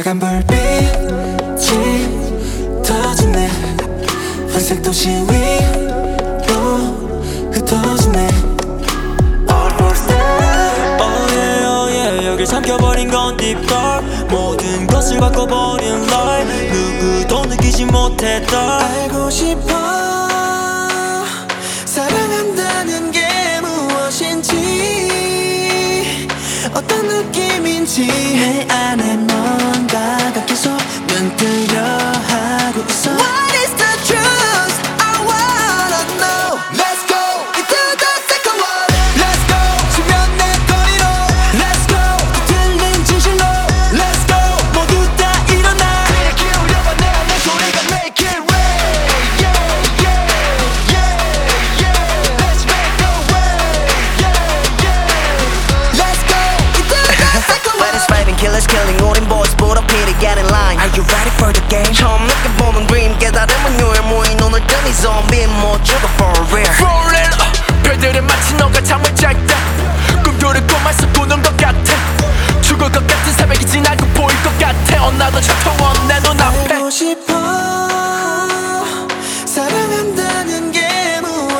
빨간 불빛이 터지네. 회색 도시 위로 흩어지네. Oh yeah 여길 삼켜버린 건 deep dark. 모든 것을 바꿔버린 light. 누구도 느끼지 못했다. 알고 싶어 사랑한다는 게 무엇인지, 어떤 느낌인지. 내 안에 뭔가가 계속 눈뜨려 하고 있어. What is the truth? I wanna know. Let's go into the second one. Let's go 수면 내 거리로. Let's go 들린 진실로. Let's go 모두 다 일어나. 귀를 기울여봐 내 안의 소리가 make it rain. Yeah yeah yeah yeah. Let's make a way. Yeah yeah. Let's go into the second one. Ladies fighting, killers killing, 우린 boys put up here to get in line. Are you ready for the game? 처음 느껴보는 dream, 깨달음은 유일무이. 눈을 뜬 이 zombie 못 죽어 for real. Rolling 별들은 마치 너가 잠을 잘 때 꿈꾸는 꿈에서 꾸는 것 같아. 죽을 것 같은 새벽이 지나고 보일 것 같아. 나도 차가운 내 눈앞에. 알고 싶어 사랑한다는 게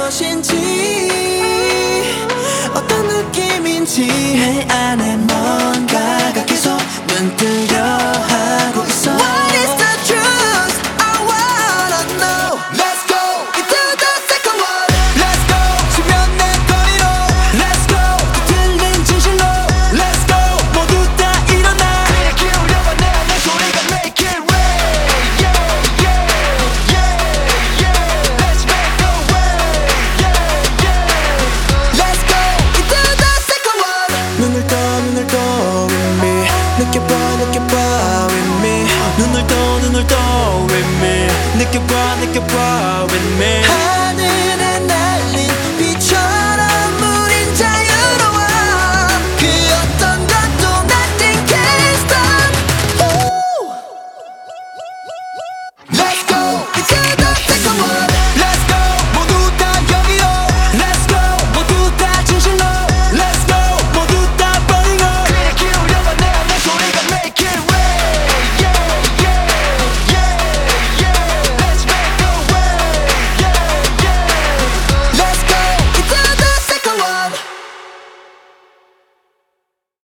무엇인지, 어떤 느낌인지. 내 안에 뭔가가 계속 눈뜨려 하고 있어. What is the truth? I wanna know. Let's go into the second one. Let's go 수면 내 거리로. Let's go 들린 진실로. Let's go 모두 다 일어나. 귀를 기울여봐 내 안의 소리가 make it rain. Yeah yeah yeah yeah. Let's make a way. Yeah yeah. Let's go into the second one. 눈을 떠 with me. 느껴봐 with me. 눈을 떠 with me. 느껴봐 with me.